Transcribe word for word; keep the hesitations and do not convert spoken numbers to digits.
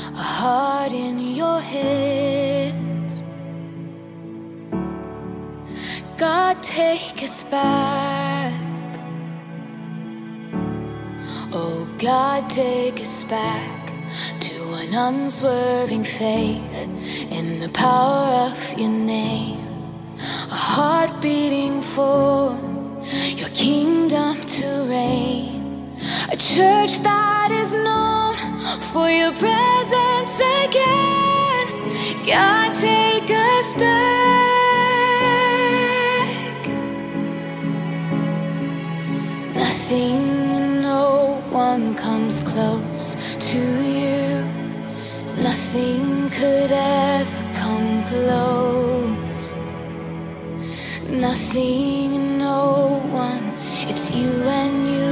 a heart in your hands. God, take us back. Oh God, take us back to an unswerving faith in the power of your name. A heart beating for your kingdom to reign. A church that is known for your presence again. God, take us back. Nothing and no one comes close to you. Nothing could ever come close. Nothing and no one, it's you and you